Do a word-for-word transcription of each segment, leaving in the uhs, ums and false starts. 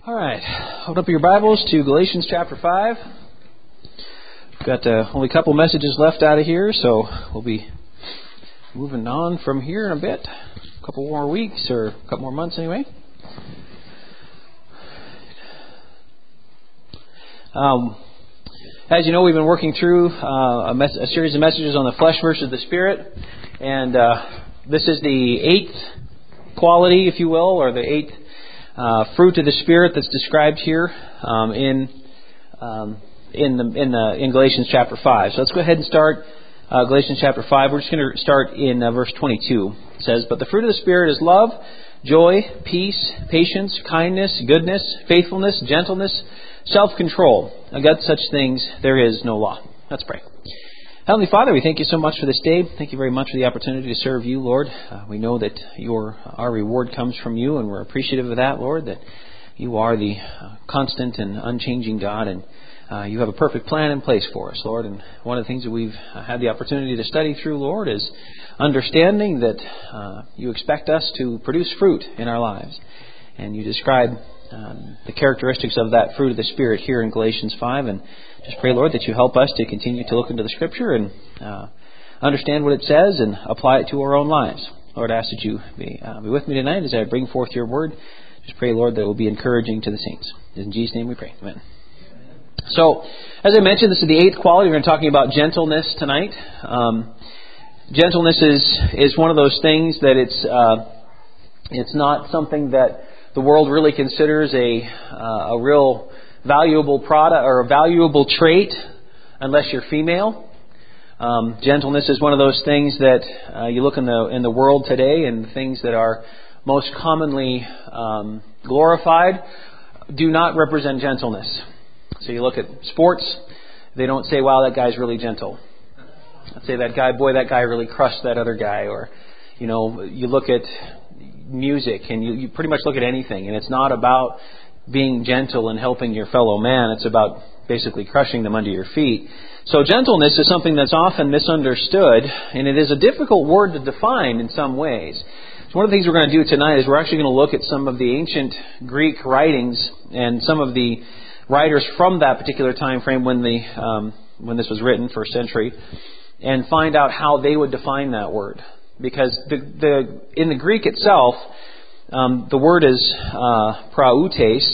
All right, open up your Bibles to Galatians chapter five. We've got uh, only a couple messages left out of here, so we'll be moving on from here in a bit. A couple more weeks, or a couple more months anyway. Um, as you know, we've been working through uh, a, mes- a series of messages on the flesh versus the spirit, and uh, this is the eighth quality, if you will, or the eighth Uh, fruit of the Spirit that's described here um, in um, in the in the in Galatians chapter five. So let's go ahead and start uh, Galatians chapter five. We're just going to start in uh, verse twenty-two. It says, "But the fruit of the Spirit is love, joy, peace, patience, kindness, goodness, faithfulness, gentleness, self-control. Against such things there is no law." Let's pray. Heavenly Father, we thank you so much for this day. Thank you very much for the opportunity to serve you, Lord. Uh, we know that your our reward comes from you, and we're appreciative of that, Lord, that you are the uh, constant and unchanging God, and uh, you have a perfect plan in place for us, Lord. And one of the things that we've had the opportunity to study through, Lord, is understanding that uh, you expect us to produce fruit in our lives. And you describe um, the characteristics of that fruit of the Spirit here in Galatians five, and just pray, Lord, that you help us to continue to look into the Scripture and uh, understand what it says and apply it to our own lives. Lord, I ask that you be, uh, be with me tonight as I bring forth your word. Just pray, Lord, that it will be encouraging to the saints. In Jesus' name we pray. Amen. So, as I mentioned, this is the eighth quality. We're going to be talking about gentleness tonight. Um, gentleness is is one of those things that it's uh, it's not something that the world really considers a uh, a real valuable product or a valuable trait unless you're female. Um, gentleness is one of those things that uh, you look in the in the world today, and things that are most commonly um, glorified do not represent gentleness. So you look at sports, they don't say, "Wow, that guy's really gentle." I'd say that guy, boy, that guy really crushed that other guy. Or, you know, you look at music, and you, you pretty much look at anything, and it's not about being gentle and helping your fellow man. It's about basically crushing them under your feet. So gentleness is something that's often misunderstood, and it is a difficult word to define in some ways. So one of the things we're going to do tonight is we're actually going to look at some of the ancient Greek writings and some of the writers from that particular time frame when the um, when this was written, first century, and find out how they would define that word. Because the, the in the Greek itself, Um, the word is uh, prautes,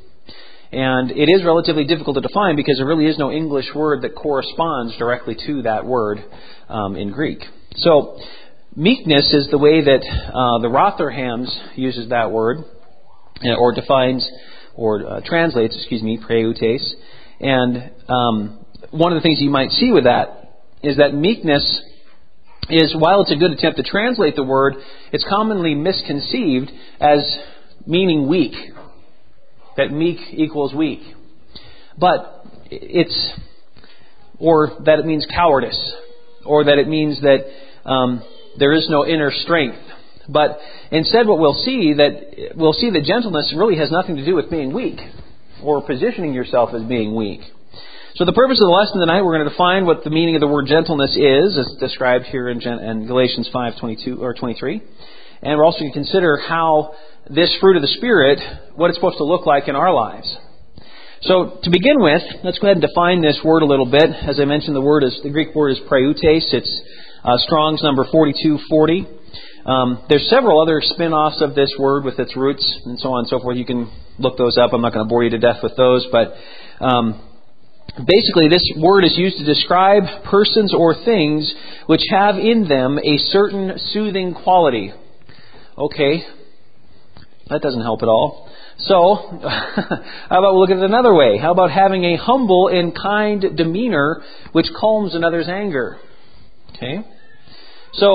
and it is relatively difficult to define because there really is no English word that corresponds directly to that word um, in Greek. So, meekness is the way that uh, the Rotherhams uses that word, or defines, or uh, translates, excuse me, prautes. And um, one of the things you might see with that is that meekness is, while it's a good attempt to translate the word, it's commonly misconceived as meaning weak. That meek equals weak. But it's, or that it means cowardice, or that it means that um, there is no inner strength. But instead, what we'll see that we'll see that gentleness really has nothing to do with being weak, or positioning yourself as being weak. So the purpose of the lesson tonight, we're going to define what the meaning of the word gentleness is, as described here in, Gen- in Galatians five twenty-two or twenty-three, and we're also going to consider how this fruit of the Spirit, what it's supposed to look like in our lives. So to begin with, let's go ahead and define this word a little bit. As I mentioned, the word is the Greek word is prautes. It's uh, Strong's number forty-two forty. Um, there's several other spin-offs of this word with its roots and so on and so forth. You can look those up. I'm not going to bore you to death with those, but Um, Basically, this word is used to describe persons or things which have in them a certain soothing quality. Okay, that doesn't help at all. So, how about we look at it another way? How about having a humble and kind demeanor which calms another's anger? Okay, so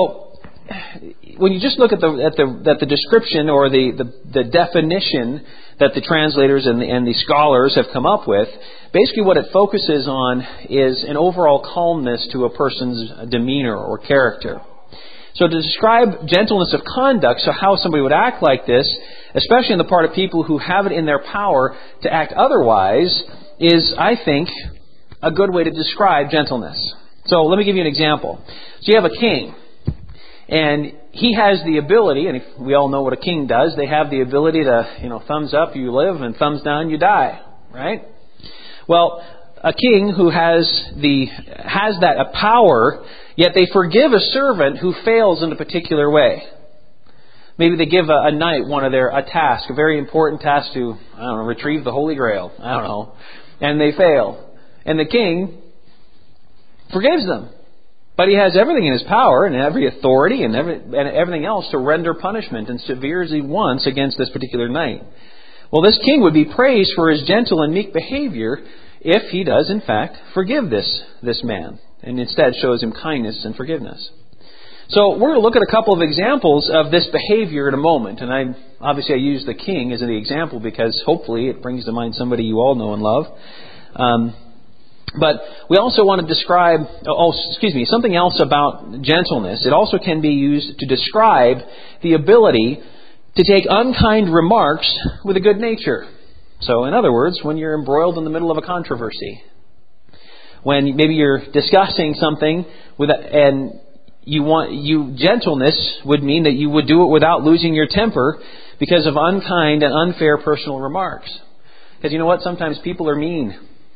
when you just look at the at the at the description or the, the, the definition that the translators and the, and the scholars have come up with, basically what it focuses on is an overall calmness to a person's demeanor or character. So to describe gentleness of conduct, so how somebody would act like this, especially on the part of people who have it in their power to act otherwise, is, I think, a good way to describe gentleness. So let me give you an example. So you have a king. And he has the ability, and if we all know what a king does, they have the ability to, you know, thumbs up, you live, and thumbs down, you die, right? Well, a king who has the has that a power, yet they forgive a servant who fails in a particular way. Maybe they give a, a knight one of their a task, a very important task to, I don't know, retrieve the Holy Grail. I don't know. And they fail. And the king forgives them. But he has everything in his power and every authority and, every, and everything else to render punishment and severe as he wants against this particular knight. Well, this king would be praised for his gentle and meek behavior if he does, in fact, forgive this, this man and instead shows him kindness and forgiveness. So we're going to look at a couple of examples of this behavior in a moment. And I obviously I use the king as the example because hopefully it brings to mind somebody you all know and love. Um, But we also want to describe, oh, excuse me, something else about gentleness. It also can be used to describe the ability to take unkind remarks with a good nature. So, in other words, when you're embroiled in the middle of a controversy, when maybe you're discussing something with a, and you want you gentleness would mean that you would do it without losing your temper because of unkind and unfair personal remarks. Because you know what? Sometimes people are mean.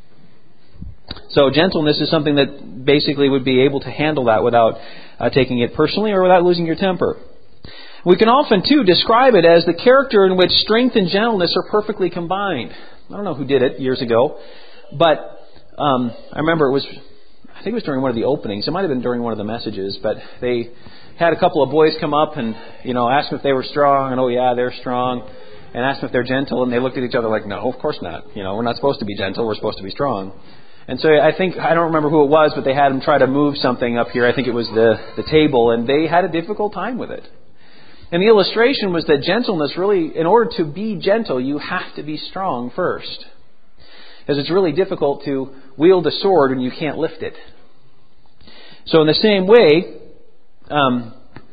So gentleness is something that basically would be able to handle that without uh, taking it personally or without losing your temper. We can often, too, describe it as the character in which strength and gentleness are perfectly combined. I don't know who did it years ago, but um, I remember it was, I think it was during one of the openings. It might have been during one of the messages, but they had a couple of boys come up and, you know, ask them if they were strong, and oh yeah, they're strong, and asked them if they're gentle, and they looked at each other like, no, of course not. You know, we're not supposed to be gentle, we're supposed to be strong. And so I think, I don't remember who it was, but they had him try to move something up here. I think it was the, the table, and they had a difficult time with it. And the illustration was that gentleness really, in order to be gentle, you have to be strong first. Because it's really difficult to wield a sword when you can't lift it. So in the same way, um,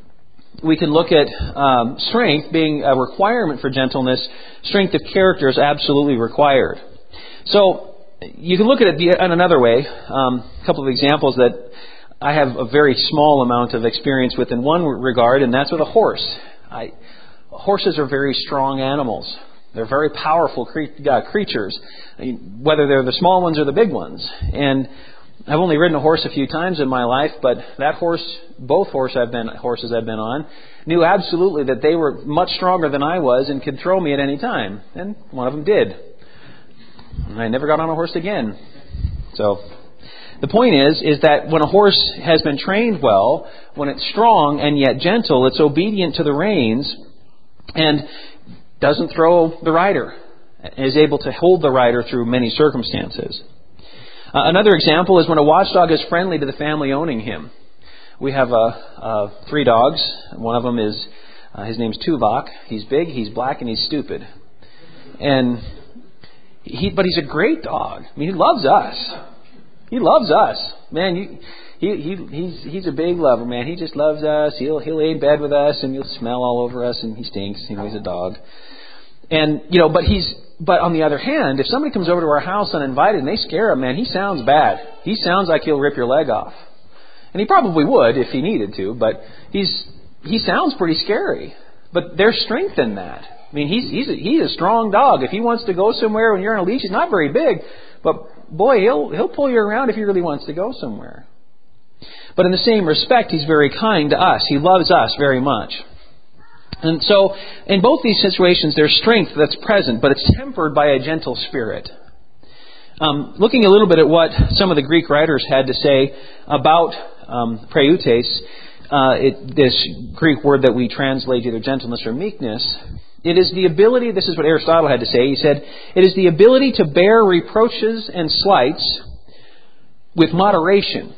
we can look at um, strength being a requirement for gentleness. Strength of character is absolutely required. So you can look at it in another way. Um, a couple of examples that I have a very small amount of experience with in one regard, and that's with a horse. I, horses are very strong animals. They're very powerful cre- uh, creatures, I mean, whether they're the small ones or the big ones. And I've only ridden a horse a few times in my life, but that horse, both horse I've been, horses I've been on, knew absolutely that they were much stronger than I was and could throw me at any time. And one of them did. And I never got on a horse again. So the point is, is that when a horse has been trained well, when it's strong and yet gentle, it's obedient to the reins and doesn't throw the rider, is able to hold the rider through many circumstances. Uh, another example is when a watchdog is friendly to the family owning him. We have uh, uh, three dogs. One of them is, uh, his name's Tuvok. He's big, he's black, and he's stupid. And he, but he's a great dog. I mean, he loves us. He loves us, man. You, he he he's he's a big lover, man. He just loves us. He'll he'll lay in bed with us, and he'll smell all over us, and he stinks. You know, he's a dog. And you know, but he's but on the other hand, if somebody comes over to our house uninvited and they scare him, man, he sounds bad. He sounds like he'll rip your leg off, and he probably would if he needed to. But he's he sounds pretty scary. But there's strength in that. I mean, he's he's a, he's a strong dog. If he wants to go somewhere when you're on a leash, he's not very big, but boy, he'll he'll pull you around if he really wants to go somewhere. But in the same respect, he's very kind to us. He loves us very much. And so, in both these situations, there's strength that's present, but it's tempered by a gentle spirit. Um, looking a little bit at what some of the Greek writers had to say about um, preutes, uh, it, this Greek word that we translate either gentleness or meekness, it is the ability, this is what Aristotle had to say, he said, it is the ability to bear reproaches and slights with moderation,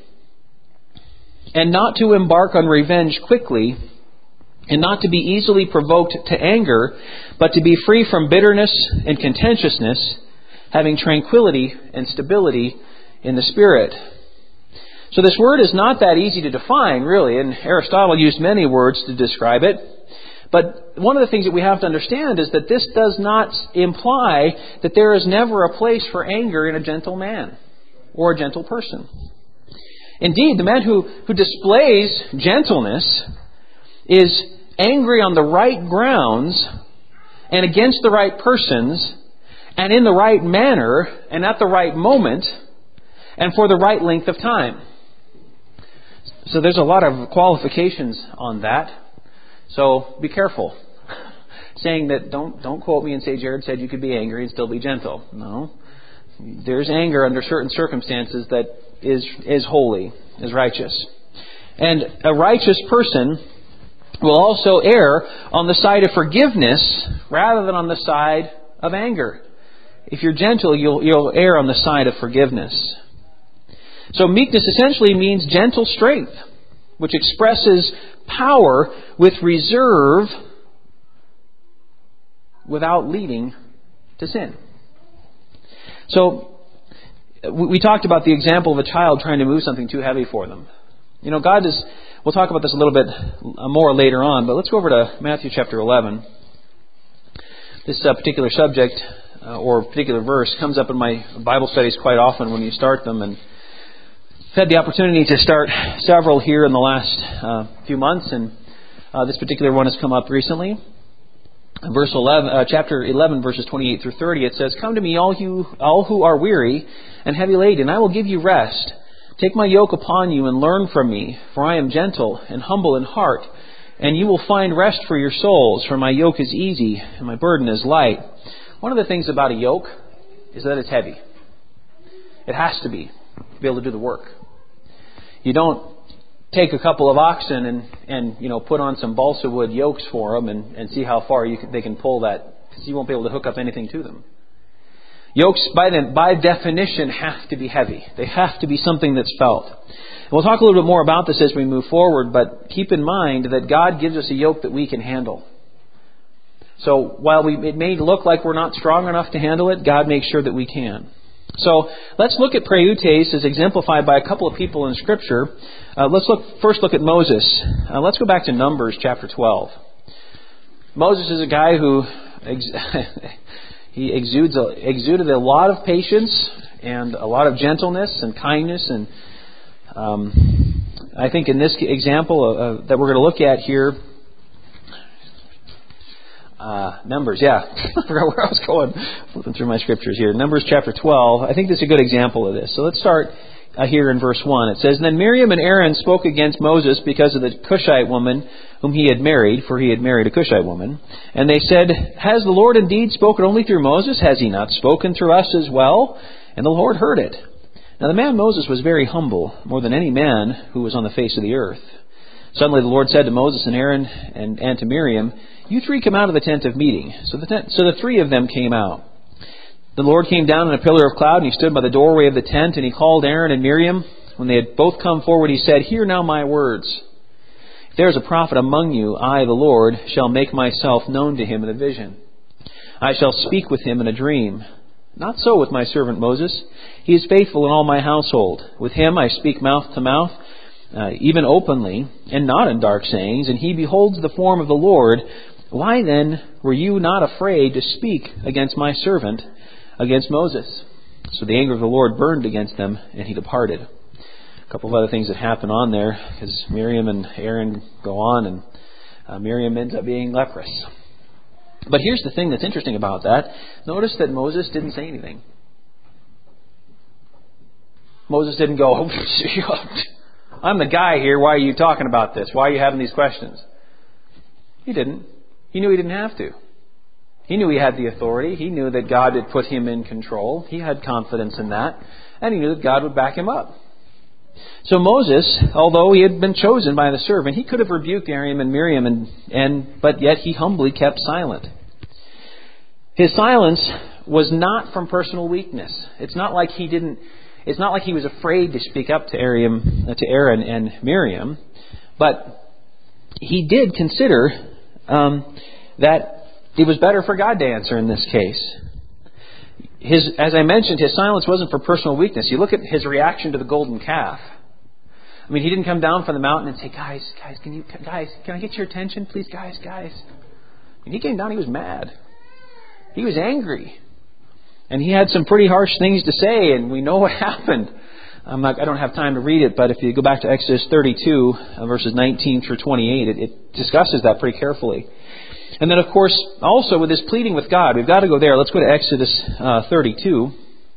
and not to embark on revenge quickly, and not to be easily provoked to anger, but to be free from bitterness and contentiousness, having tranquility and stability in the spirit. So this word is not that easy to define, really, and Aristotle used many words to describe it. But one of the things that we have to understand is that this does not imply that there is never a place for anger in a gentle man or a gentle person. Indeed, the man who, who displays gentleness is angry on the right grounds and against the right persons and in the right manner and at the right moment and for the right length of time. So there's a lot of qualifications on that. So be careful. Saying that, don't don't quote me and say Jared said you could be angry and still be gentle. No. There's anger under certain circumstances that is is holy, is righteous. And a righteous person will also err on the side of forgiveness rather than on the side of anger. If you're gentle, you'll you'll err on the side of forgiveness. So meekness essentially means gentle strength, which expresses power with reserve without leading to sin. So we talked about the example of a child trying to move something too heavy for them. You know, God is, we'll talk about this a little bit more later on, but let's go over to Matthew chapter eleven. This uh, particular subject uh, or particular verse comes up in my Bible studies quite often when you start them, and I've had the opportunity to start several here in the last uh, few months, and uh, this particular one has come up recently. Verse eleven, uh, chapter eleven, verses twenty-eight through thirty, it says, "Come to me, all you, all who are weary and heavy laden, and I will give you rest. Take my yoke upon you and learn from me, for I am gentle and humble in heart, and you will find rest for your souls. For my yoke is easy and my burden is light." One of the things about a yoke is that it's heavy. It has to be to be able to do the work. You don't take a couple of oxen and, and you know put on some balsa wood yokes for them and, and see how far you can, they can pull that, because you won't be able to hook up anything to them. Yokes, by the, by definition, have to be heavy. They have to be something that's felt. And we'll talk a little bit more about this as we move forward, but keep in mind that God gives us a yoke that we can handle. So while we, it may look like we're not strong enough to handle it, God makes sure that we can. So let's look at praeutes as exemplified by a couple of people in Scripture. Uh, let's look first look at Moses. Uh, let's go back to Numbers chapter twelve. Moses is a guy who ex- he exudes a, exuded a lot of patience and a lot of gentleness and kindness. And um, I think in this example uh, that we're going to look at here, Uh, Numbers, yeah. I forgot where I was going. Flipping through my scriptures here. Numbers chapter twelve. I think this is a good example of this. So let's start uh, here in verse one. It says, "Then Miriam and Aaron spoke against Moses because of the Cushite woman whom he had married, for he had married a Cushite woman. And they said, 'Has the Lord indeed spoken only through Moses? Has he not spoken through us as well?' And the Lord heard it. Now the man Moses was very humble, more than any man who was on the face of the earth. Suddenly the Lord said to Moses and Aaron and, and to Miriam, 'You three come out of the tent of meeting.' So the, tent, so the three of them came out. The Lord came down in a pillar of cloud, and he stood by the doorway of the tent, and he called Aaron and Miriam. When they had both come forward, he said, 'Hear now my words. If there is a prophet among you, I, the Lord, shall make myself known to him in a vision. I shall speak with him in a dream. Not so with my servant Moses. He is faithful in all my household. With him I speak mouth to mouth, uh, even openly, and not in dark sayings, and he beholds the form of the Lord. Why then were you not afraid to speak against my servant, against Moses?' So the anger of the Lord burned against them, and he departed." A couple of other things that happen on there, because Miriam and Aaron go on, and uh, Miriam ends up being leprous. But here's the thing that's interesting about that. Notice that Moses didn't say anything. Moses didn't go, "I'm the guy here, why are you talking about this? Why are you having these questions?" He didn't. He knew he didn't have to. He knew he had the authority. He knew that God had put him in control. He had confidence in that. And he knew that God would back him up. So Moses, although he had been chosen by the servant, he could have rebuked Aaron and Miriam, and, and but yet he humbly kept silent. His silence was not from personal weakness. It's not like he didn't. It's not like he was afraid to speak up to Aaron, to Aaron and Miriam, but he did consider um, that it was better for God to answer in this case. His, as I mentioned, his silence wasn't for personal weakness. You look at his reaction to the golden calf. I mean, he didn't come down from the mountain and say, "Guys, guys, can you, guys, can I get your attention, please, guys, guys?" When he came down, he was mad. He was angry. And he had some pretty harsh things to say, and we know what happened. I'm not, I don't have time to read it, but if you go back to Exodus thirty-two, uh, verses nineteen through twenty-eight, it, it discusses that pretty carefully. And then, of course, also with this pleading with God, we've got to go there. Let's go to Exodus uh, thirty-two.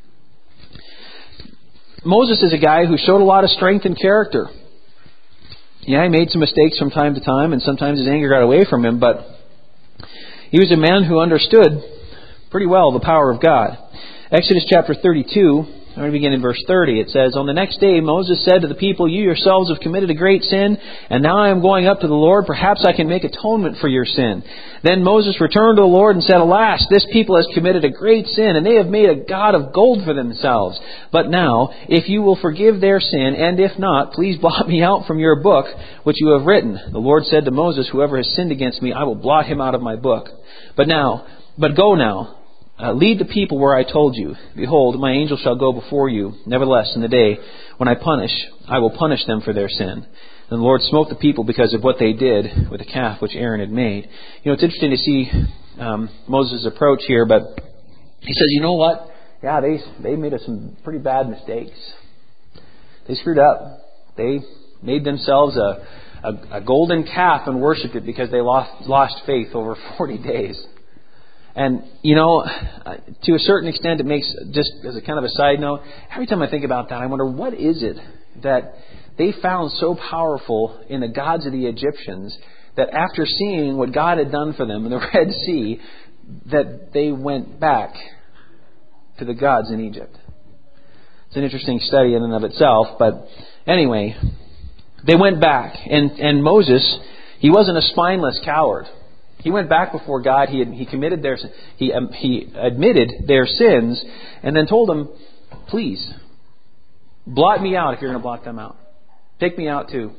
Moses is a guy who showed a lot of strength and character. Yeah, he made some mistakes from time to time, and sometimes his anger got away from him, but he was a man who understood pretty well the power of God. Exodus chapter thirty-two, I'm going to begin in verse thirty. It says, "On the next day Moses said to the people, 'You yourselves have committed a great sin, and now I am going up to the Lord. Perhaps I can make atonement for your sin.' Then Moses returned to the Lord and said, 'Alas, this people has committed a great sin, and they have made a god of gold for themselves. But now, if you will forgive their sin, and if not, please blot me out from your book which you have written.' The Lord said to Moses, 'Whoever has sinned against me, I will blot him out of my book. But now, but go now. Uh, lead the people where I told you. Behold, my angel shall go before you. Nevertheless, in the day when I punish, I will punish them for their sin.' And the Lord smote the people because of what they did with the calf which Aaron had made." You know, it's interesting to see um, Moses' approach here, but he says, you know what? Yeah, they they made some pretty bad mistakes. They screwed up. They made themselves a, a, a golden calf and worshipped it because they lost, lost faith over forty days. And, you know, to a certain extent, it makes, just as a kind of a side note, every time I think about that, I wonder, what is it that they found so powerful in the gods of the Egyptians that after seeing what God had done for them in the Red Sea, that they went back to the gods in Egypt? It's an interesting study in and of itself, but anyway, they went back. And, and Moses, he wasn't a spineless coward. He went back before God. He had, he committed their he um, he admitted their sins, and then told them, "Please, blot me out if you're going to blot them out. Take me out too."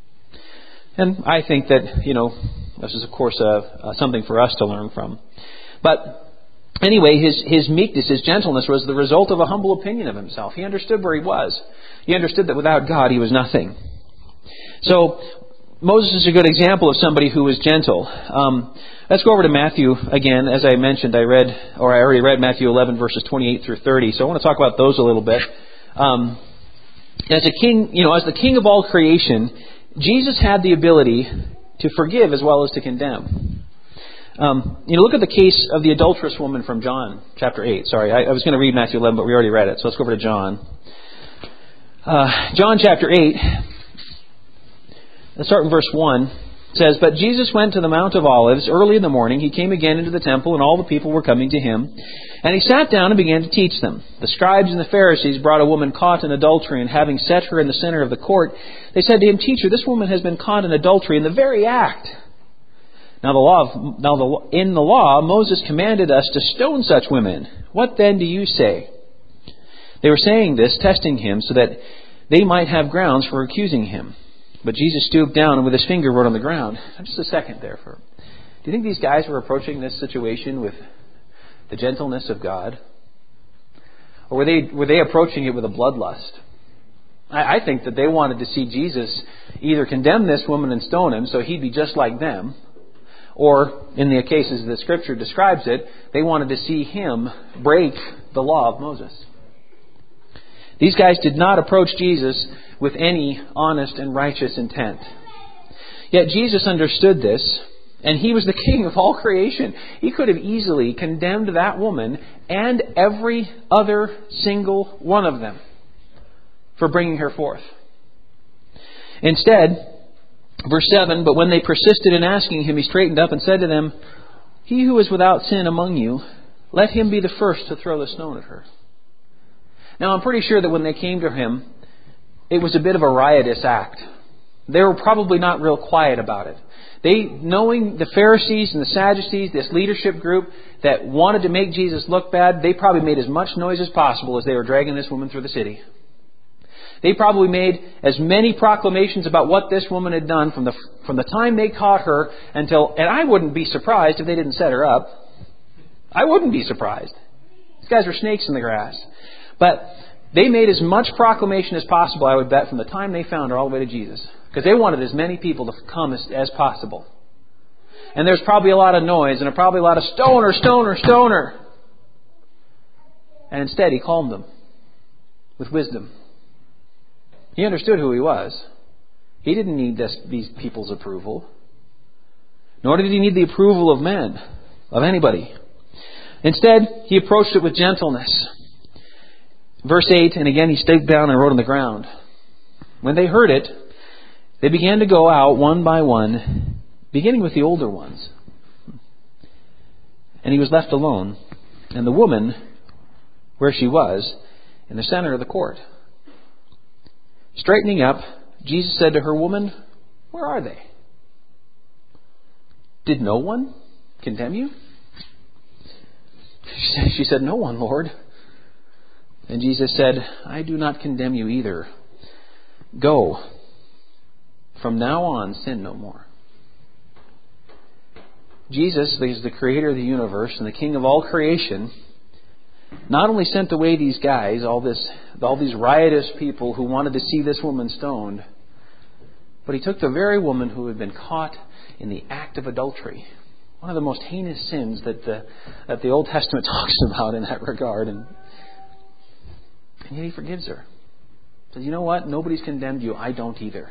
And I think that, you know, this is of course uh, uh, something for us to learn from. But anyway, his his meekness, his gentleness was the result of a humble opinion of himself. He understood where he was. He understood that without God he was nothing. So Moses is a good example of somebody who was gentle. Um, let's go over to Matthew again. As I mentioned, I read, or I already read Matthew eleven, verses twenty-eight through thirty. So I want to talk about those a little bit. Um, as a king, you know, as the king of all creation, Jesus had the ability to forgive as well as to condemn. Um, you know, look at the case of the adulterous woman from John chapter eight. Sorry, I, I was going to read Matthew eleven, but we already read it. So let's go over to John. Uh, John chapter eight. Let's start in verse one. It says, "But Jesus went to the Mount of Olives early in the morning. He came again into the temple, and all the people were coming to him. And he sat down and began to teach them. The scribes and the Pharisees brought a woman caught in adultery, and having set her in the center of the court, they said to him, 'Teacher, this woman has been caught in adultery in the very act.' Now, the law of, now the, in the law, Moses commanded us to stone such women. What then do you say?" They were saying this, testing him, so that they might have grounds for accusing him. But Jesus stooped down and with his finger wrote on the ground. Just a second there. For, do you think these guys were approaching this situation with the gentleness of God? Or were they were they approaching it with a bloodlust? I, I think that they wanted to see Jesus either condemn this woman and stone him so he'd be just like them, or, in the cases that Scripture describes it, they wanted to see him break the law of Moses. These guys did not approach Jesus with any honest and righteous intent. Yet Jesus understood this, and he was the king of all creation. He could have easily condemned that woman and every other single one of them for bringing her forth. Instead, verse seven, "But when they persisted in asking him, he straightened up and said to them, 'He who is without sin among you, let him be the first to throw the stone at her.' Now, I'm pretty sure that when they came to him, it was a bit of a riotous act. They were probably not real quiet about it. They, knowing the Pharisees and the Sadducees, this leadership group that wanted to make Jesus look bad, they probably made as much noise as possible as they were dragging this woman through the city. They probably made as many proclamations about what this woman had done from the from the time they caught her until, and I wouldn't be surprised if they didn't set her up. I wouldn't be surprised. These guys were snakes in the grass. But they made as much proclamation as possible, I would bet, from the time they found her all the way to Jesus. Because they wanted as many people to come as, as possible. And there's probably a lot of noise and probably a lot of stoner, stoner, stoner. And instead he calmed them with wisdom. He understood who he was. He didn't need this, these people's approval. Nor did he need the approval of men, of anybody. Instead, he approached it with gentleness. Verse eight, and again he stooped down and wrote on the ground. When they heard it, they began to go out one by one, beginning with the older ones. And he was left alone, and the woman, where she was, in the center of the court. Straightening up, Jesus said to her, "Woman, where are they? Did no one condemn you?" She said, "No one, Lord." And Jesus said, "I do not condemn you either. Go. From now on, sin no more." Jesus is the creator of the universe and the king of all creation. Not only sent away these guys, all this, all these riotous people who wanted to see this woman stoned, but he took the very woman who had been caught in the act of adultery, one of the most heinous sins that the, that the Old Testament talks about in that regard, and, and yet he forgives her. He says, "You know what? Nobody's condemned you. I don't either."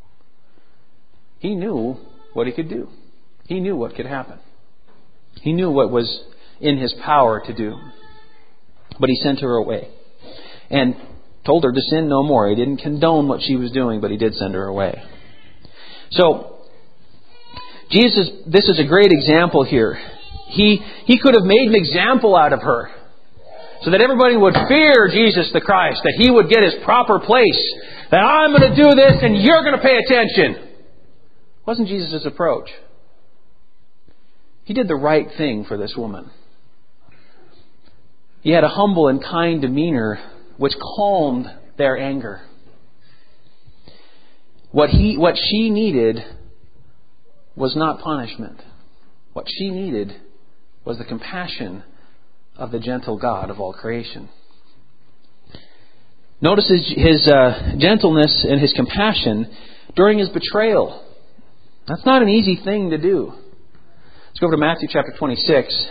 He knew what he could do. He knew what could happen. He knew what was in his power to do. But he sent her away and told her to sin no more. He didn't condone what she was doing, but he did send her away. So, Jesus, this is a great example here. He, he could have made an example out of her so that everybody would fear Jesus the Christ, that he would get his proper place, that I'm going to do this and you're going to pay attention. It wasn't Jesus' approach. He did the right thing for this woman. He had a humble and kind demeanor which calmed their anger. What he, what she needed was not punishment. What she needed was the compassion of the gentle God of all creation. Notice his, his uh, gentleness and his compassion during his betrayal. That's not an easy thing to do. Let's go over to Matthew chapter twenty-six.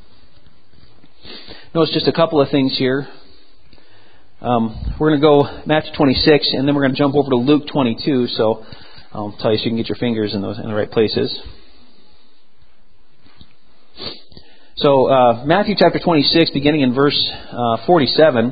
Notice just a couple of things here. Um, we're going to go Matthew twenty-six, and then we're going to jump over to Luke twenty-two. So I'll tell you so you can get your fingers in those in the right places. So uh, Matthew chapter twenty-six, beginning in verse uh, forty-seven.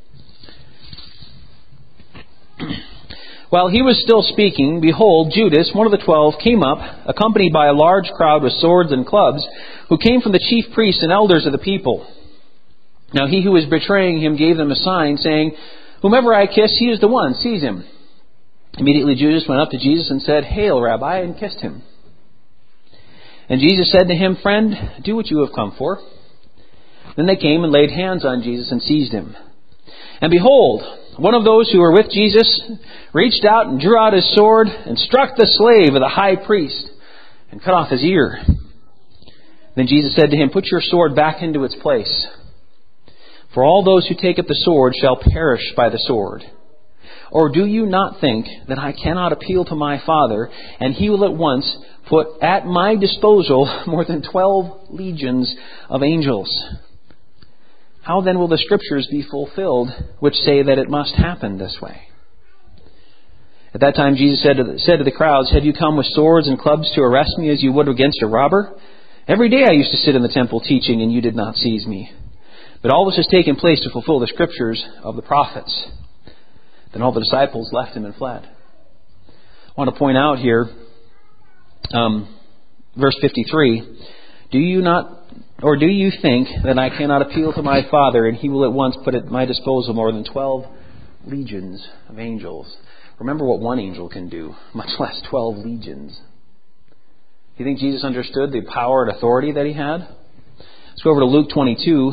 While he was still speaking, behold, Judas, one of the twelve, came up, accompanied by a large crowd with swords and clubs, who came from the chief priests and elders of the people. Now he who was betraying him gave them a sign, saying, "Whomever I kiss, he is the one. Seize him." Immediately Judas went up to Jesus and said, "Hail, Rabbi," and kissed him. And Jesus said to him, "Friend, do what you have come for." Then they came and laid hands on Jesus and seized him. And behold, one of those who were with Jesus reached out and drew out his sword and struck the slave of the high priest and cut off his ear. Then Jesus said to him, "Put your sword back into its place. For all those who take up the sword shall perish by the sword. Or do you not think that I cannot appeal to my Father, and he will at once put at my disposal more than twelve legions of angels? How then will the Scriptures be fulfilled, which say that it must happen this way?" At that time Jesus said to, the, said to the crowds, "Have you come with swords and clubs to arrest me as you would against a robber? Every day I used to sit in the temple teaching, and you did not seize me. But all this has taken place to fulfill the Scriptures of the prophets." Then all the disciples left him and fled. I want to point out here, um, verse fifty-three, "Do you not, or do you think that I cannot appeal to my Father, and he will at once put at my disposal more than twelve legions of angels?" Remember what one angel can do, much less twelve legions. Do you think Jesus understood the power and authority that he had? Let's go over to Luke twenty-two.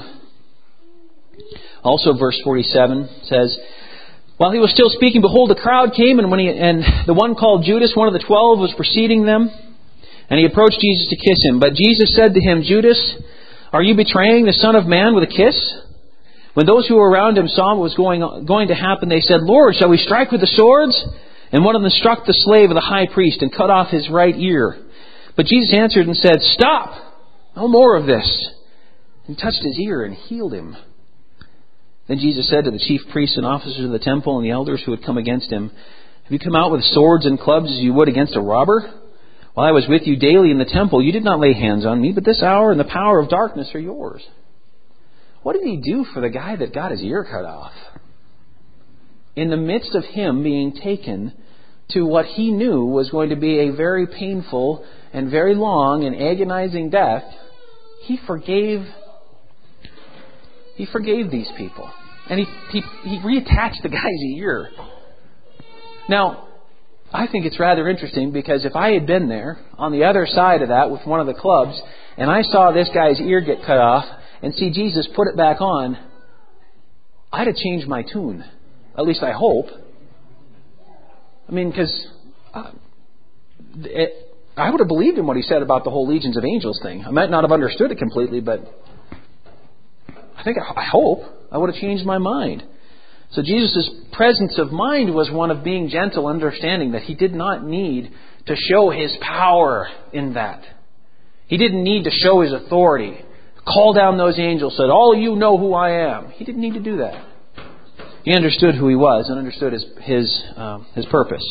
Also verse forty-seven says, "While he was still speaking, behold, a crowd came, and when he and the one called Judas, one of the twelve, was preceding them. And he approached Jesus to kiss him. But Jesus said to him, 'Judas, are you betraying the Son of Man with a kiss?' When those who were around him saw what was going, going to happen, they said, 'Lord, shall we strike with the swords?' And one of them struck the slave of the high priest and cut off his right ear. But Jesus answered and said, 'Stop! No more of this.' And touched his ear and healed him. Then Jesus said to the chief priests and officers of the temple and the elders who had come against him, "Have you come out with swords and clubs as you would against a robber? While I was with you daily in the temple, you did not lay hands on me, but this hour and the power of darkness are yours." What did he do for the guy that got his ear cut off? In the midst of him being taken to what he knew was going to be a very painful and very long and agonizing death, he forgave he forgave these people. And he, he, he reattached the guy's ear. Now, I think it's rather interesting because if I had been there on the other side of that with one of the clubs and I saw this guy's ear get cut off and see Jesus put it back on, I'd have changed my tune. At least I hope. I mean, because uh, I would have believed in what he said about the whole legions of angels thing. I might not have understood it completely, but I think, I hope, I would have changed my mind. So Jesus' presence of mind was one of being gentle, understanding that he did not need to show his power in that. He didn't need to show his authority. Call down those angels, said, "All you know who I am." He didn't need to do that. He understood who he was and understood his his um, his purpose.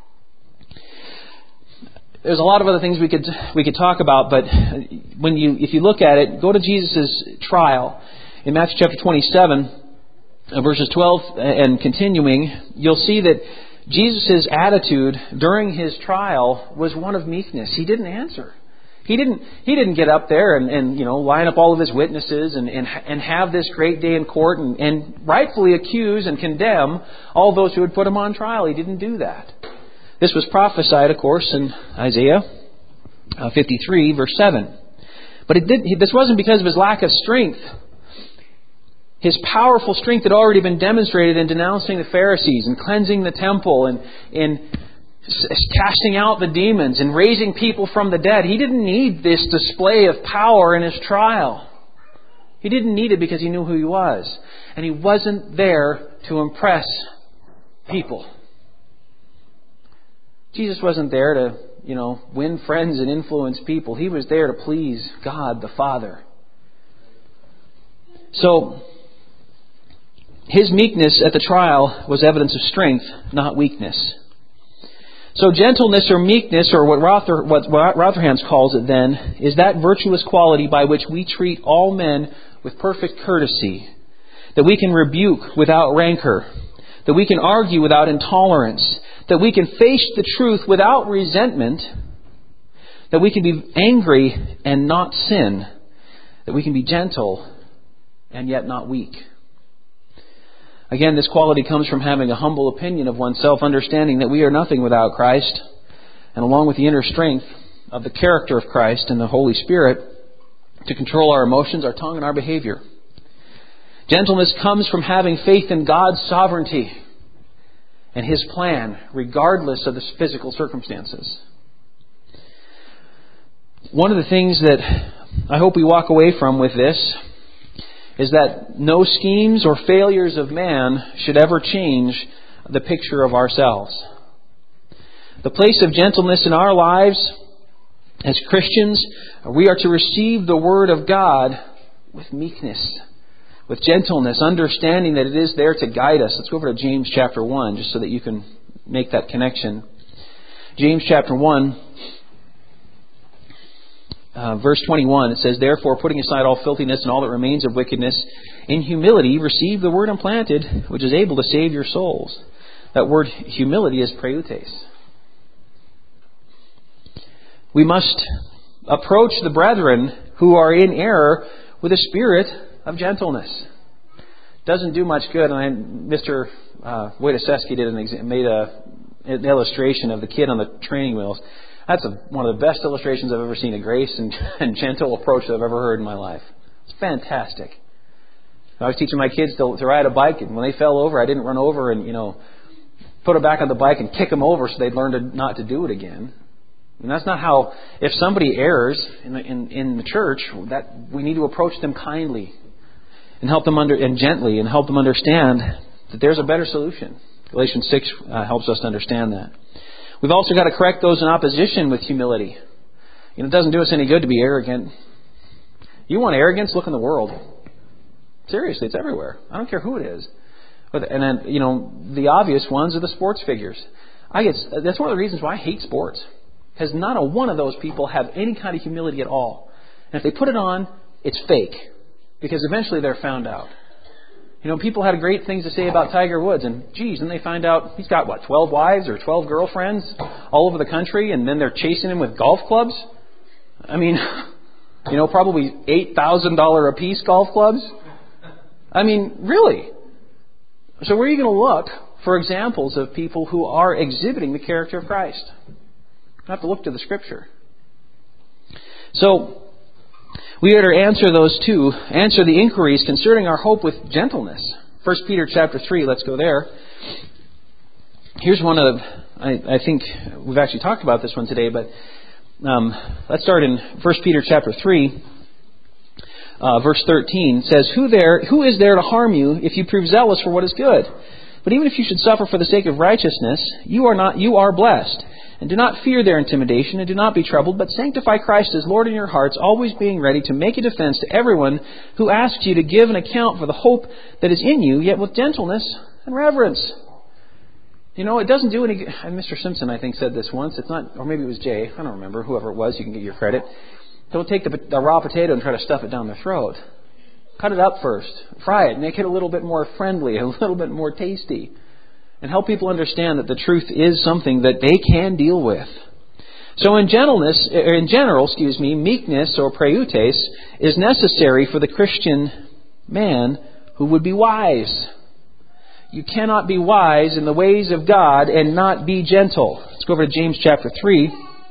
There's a lot of other things we could we could talk about, but when you if you look at it, go to Jesus' trial in Matthew chapter twenty-seven, verses twelve and continuing. You'll see that Jesus' attitude during his trial was one of meekness. He didn't answer. He didn't he didn't get up there and, and you know line up all of his witnesses and, and, and have this great day in court and, and rightfully accuse and condemn all those who had put him on trial. He didn't do that. This was prophesied, of course, in Isaiah fifty-three, verse seven. But it did, this wasn't because of his lack of strength. His powerful strength had already been demonstrated in denouncing the Pharisees and cleansing the temple and in casting out the demons and raising people from the dead. He didn't need this display of power in his trial. He didn't need it because he knew who he was. And he wasn't there to impress people. Jesus wasn't there to, you know, win friends and influence people. He was there to please God the Father. So, his meekness at the trial was evidence of strength, not weakness. So gentleness or meekness, or what, Rother, what Rotherhams calls it then, is that virtuous quality by which we treat all men with perfect courtesy, that we can rebuke without rancor, that we can argue without intolerance, that we can face the truth without resentment, that we can be angry and not sin, that we can be gentle and yet not weak. Again, this quality comes from having a humble opinion of oneself, understanding that we are nothing without Christ, and along with the inner strength of the character of Christ and the Holy Spirit to control our emotions, our tongue, and our behavior. Gentleness comes from having faith in God's sovereignty and His plan, regardless of the physical circumstances. One of the things that I hope we walk away from with this is that no schemes or failures of man should ever change the picture of ourselves. The place of gentleness in our lives as Christians, we are to receive the Word of God with meekness, with gentleness, understanding that it is there to guide us. Let's go over to James chapter one, just so that you can make that connection. James chapter one, uh, verse twenty-one, it says, "Therefore, putting aside all filthiness and all that remains of wickedness, in humility receive the word implanted, which is able to save your souls." That word humility is preutes. We must approach the brethren who are in error with a spirit of gentleness. Doesn't do much good. And I, Mister Uh, Wojciechowski did an exa- made a, an illustration of the kid on the training wheels. That's a, one of the best illustrations I've ever seen. A grace and, and gentle approach that I've ever heard in my life. It's fantastic. I was teaching my kids to, to ride a bike, and when they fell over, I didn't run over and you know put them back on the bike and kick them over so they'd learn to, not to do it again. And that's not how. If somebody errs in the, in, in the church, that we need to approach them kindly and help them under and gently and help them understand that there's a better solution. Galatians six uh, helps us to understand that. We've also got to correct those in opposition with humility. You know, it doesn't do us any good to be arrogant. You want arrogance? Look in the world. Seriously, it's everywhere. I don't care who it is. But, and then, you know, the obvious ones are the sports figures. I get, that's one of the reasons why I hate sports. Because not a one of those people have any kind of humility at all. And if they put it on, it's fake. Because eventually they're found out. You know, people had great things to say about Tiger Woods. And, geez, then they find out he's got, what, twelve wives or twelve girlfriends all over the country. And then they're chasing him with golf clubs. I mean, you know, probably eight thousand dollars a piece golf clubs. I mean, really. So where are you going to look for examples of people who are exhibiting the character of Christ? You have to look to the Scripture. So we are to answer those two, answer the inquiries concerning our hope with gentleness. First Peter chapter three, let's go there. Here's one of, I, I think we've actually talked about this one today, but um, let's start in First Peter chapter three. Uh, verse thirteen says, Who there, who is there to harm you if you prove zealous for what is good? But even if you should suffer for the sake of righteousness, you are not, you are blessed. And do not fear their intimidation, and do not be troubled, but sanctify Christ as Lord in your hearts, always being ready to make a defense to everyone who asks you to give an account for the hope that is in you, yet with gentleness and reverence. You know, it doesn't do any good. Mister Simpson, I think, said this once. It's not, or maybe it was Jay. I don't remember. Whoever it was, you can get your credit. Don't take the, the raw potato and try to stuff it down their throat. Cut it up first. Fry it. Make it a little bit more friendly, a little bit more tasty. And help people understand that the truth is something that they can deal with. So in gentleness, in general, excuse me, meekness or preutes is necessary for the Christian man who would be wise. You cannot be wise in the ways of God and not be gentle. Let's go over to James chapter three.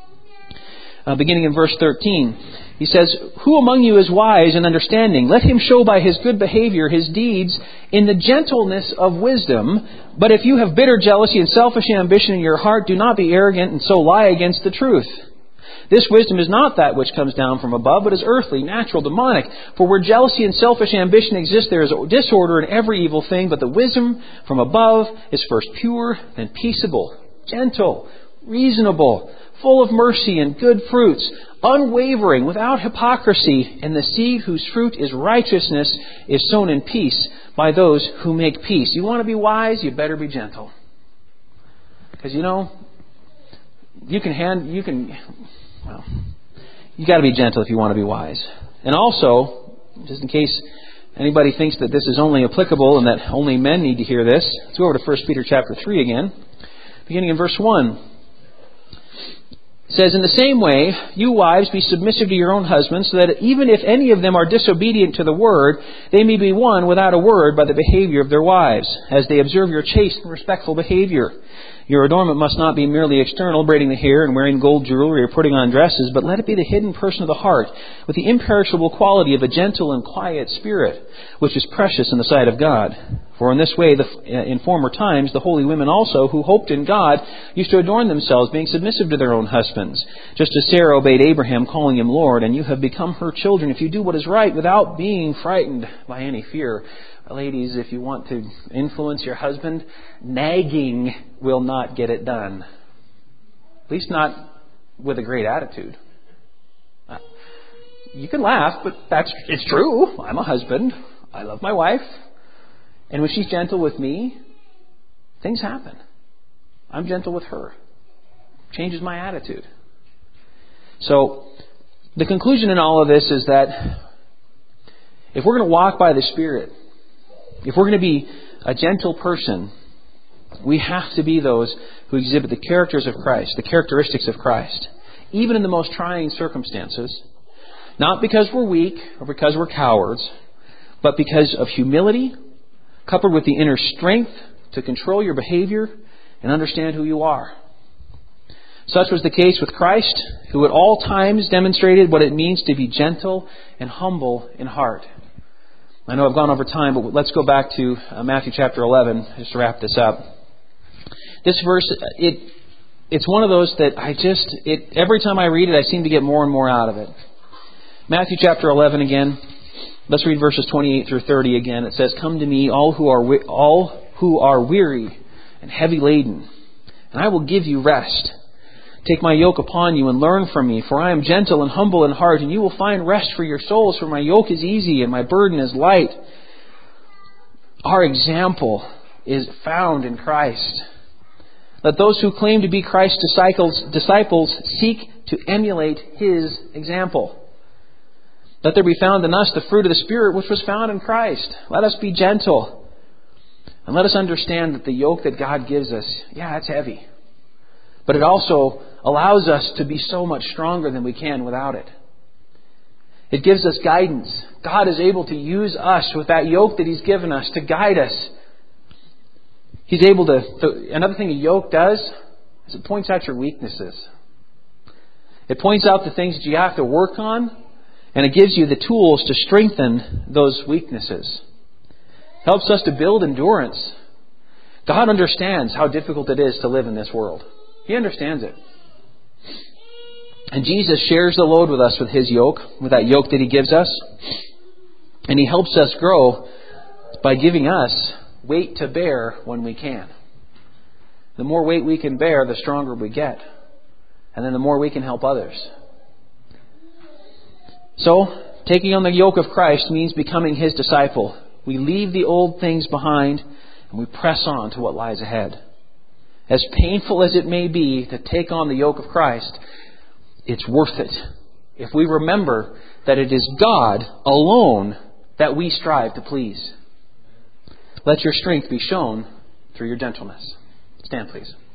Uh, beginning in verse thirteen, he says, Who among you is wise and understanding? Let him show by his good behavior his deeds in the gentleness of wisdom. But if you have bitter jealousy and selfish ambition in your heart, do not be arrogant and so lie against the truth. This wisdom is not that which comes down from above, but is earthly, natural, demonic. For where jealousy and selfish ambition exist, there is disorder in every evil thing. But the wisdom from above is first pure, then peaceable, gentle, reasonable, full of mercy and good fruits, unwavering, without hypocrisy, and the seed whose fruit is righteousness is sown in peace by those who make peace. You want to be wise, you better be gentle. Because, you know, you can hand, you can, well, you got to be gentle if you want to be wise. And also, just in case anybody thinks that this is only applicable and that only men need to hear this, let's go over to First Peter chapter three again, beginning in verse one. It says, In the same way, you wives, be submissive to your own husbands, so that even if any of them are disobedient to the word, they may be won without a word by the behavior of their wives, as they observe your chaste and respectful behavior. Your adornment must not be merely external, braiding the hair and wearing gold jewelry or putting on dresses, but let it be the hidden person of the heart, with the imperishable quality of a gentle and quiet spirit, which is precious in the sight of God. For in this way, the, in former times, the holy women also, who hoped in God, used to adorn themselves, being submissive to their own husbands, just as Sarah obeyed Abraham, calling him Lord, and you have become her children if you do what is right, without being frightened by any fear. Ladies, if you want to influence your husband, nagging will not get it done. At least not with a great attitude. Uh, you can laugh, but that's it's true. I'm a husband. I love my wife. And when she's gentle with me, things happen. I'm gentle with her. Changes my attitude. So, the conclusion in all of this is that if we're going to walk by the Spirit, if we're going to be a gentle person, we have to be those who exhibit the characters of Christ, the characteristics of Christ, even in the most trying circumstances. Not because we're weak or because we're cowards, but because of humility, coupled with the inner strength to control your behavior and understand who you are. Such was the case with Christ, who at all times demonstrated what it means to be gentle and humble in heart. I know I've gone over time, but let's go back to uh, Matthew chapter eleven, just to wrap this up. This verse, it it's one of those that I just, it every time I read it, I seem to get more and more out of it. Matthew chapter eleven again. Let's read verses twenty-eight through thirty again. It says, Come to me, all who are we- all who are weary and heavy laden, and I will give you rest. Take my yoke upon you and learn from me, for I am gentle and humble in heart, and you will find rest for your souls, for my yoke is easy and my burden is light. our example is found in Christ. Let those who claim to be Christ's disciples, disciples seek to emulate His example. Let there be found in us the fruit of the Spirit which was found in Christ. Let us be gentle. And let us understand that the yoke that God gives us, yeah, it's heavy. But it also allows us to be so much stronger than we can without it. It gives us guidance. God is able to use us with that yoke that He's given us to guide us. He's able to... Th- another thing a yoke does is it points out your weaknesses. It points out the things that you have to work on, and it gives you the tools to strengthen those weaknesses. It helps us to build endurance. God understands how difficult it is to live in this world. He understands it. And Jesus shares the load with us with His yoke, with that yoke that He gives us. And He helps us grow by giving us weight to bear when we can. The more weight we can bear, the stronger we get. And then the more we can help others. So, taking on the yoke of Christ means becoming His disciple. We leave the old things behind and we press on to what lies ahead. As painful as it may be to take on the yoke of Christ, it's worth it if we remember that it is God alone that we strive to please. Let your strength be shown through your gentleness. Stand, please.